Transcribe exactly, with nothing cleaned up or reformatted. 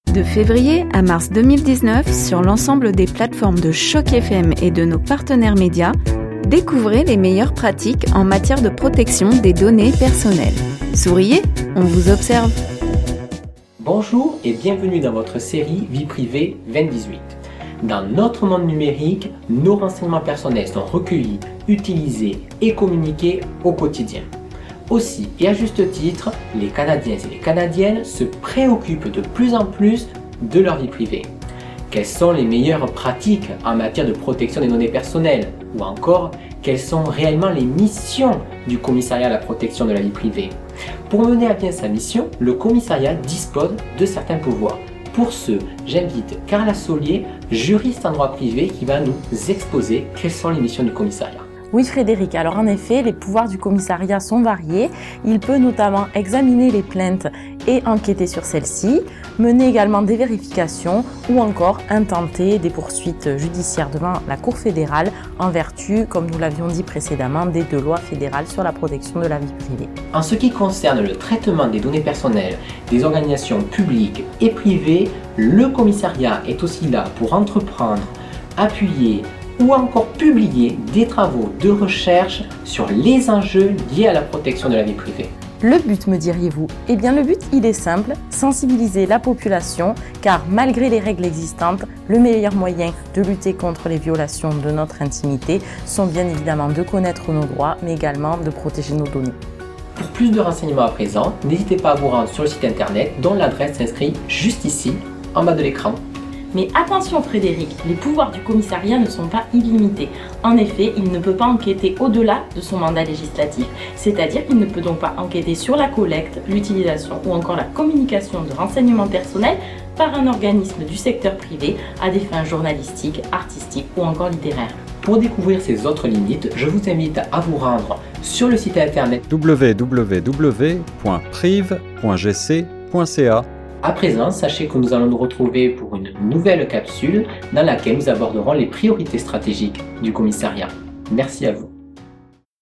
De février à mars deux mille dix-neuf, sur l'ensemble des plateformes de Choc F M et de nos partenaires médias, découvrez les meilleures pratiques en matière de protection des données personnelles. Souriez, on vous observe. Bonjour et bienvenue dans votre série Vie privée vingt dix-huit. Dans notre monde numérique, nos renseignements personnels sont recueillis, utilisés et communiqués au quotidien. Aussi, et à juste titre, les Canadiens et les Canadiennes se préoccupent de plus en plus de leur vie privée. Quelles sont les meilleures pratiques en matière de protection des données personnelles? Ou encore, quelles sont réellement les missions du commissariat à la protection de la vie privée? Pour mener à bien sa mission, le commissariat dispose de certains pouvoirs. Pour ce, j'invite Carla Solier, juriste en droit privé, qui va nous exposer quelles sont les missions du commissariat. Oui Frédéric, alors en effet, les pouvoirs du commissariat sont variés. Il peut notamment examiner les plaintes et enquêter sur celles-ci, mener également des vérifications ou encore intenter des poursuites judiciaires devant la Cour fédérale en vertu, comme nous l'avions dit précédemment, des deux lois fédérales sur la protection de la vie privée. En ce qui concerne le traitement des données personnelles des organisations publiques et privées, le commissariat est aussi là pour entreprendre, appuyer, ou encore publier des travaux de recherche sur les enjeux liés à la protection de la vie privée. Le but, me diriez-vous? Eh bien le but, il est simple, sensibiliser la population, car malgré les règles existantes, le meilleur moyen de lutter contre les violations de notre intimité sont bien évidemment de connaître nos droits, mais également de protéger nos données. Pour plus de renseignements à présent, n'hésitez pas à vous rendre sur le site internet dont l'adresse s'inscrit juste ici, en bas de l'écran. Mais attention Frédéric, les pouvoirs du commissariat ne sont pas illimités. En effet, il ne peut pas enquêter au-delà de son mandat législatif, c'est-à-dire qu'il ne peut donc pas enquêter sur la collecte, l'utilisation ou encore la communication de renseignements personnels par un organisme du secteur privé à des fins journalistiques, artistiques ou encore littéraires. Pour découvrir ces autres limites, je vous invite à vous rendre sur le site internet w w w point prive point g c point c a. À présent, sachez que nous allons nous retrouver pour une nouvelle capsule dans laquelle nous aborderons les priorités stratégiques du commissariat. Merci à vous.